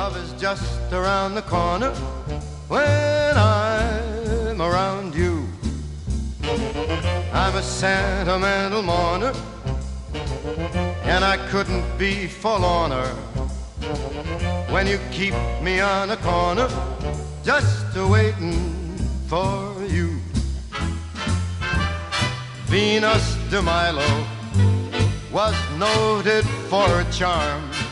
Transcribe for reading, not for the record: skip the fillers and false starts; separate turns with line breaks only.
Love is just around the corner when I'm around you. I'm a sentimental mourner, and I couldn't be forlorner when you keep me on a corner just a-waiting for you. Venus de Milo was noted for her charm.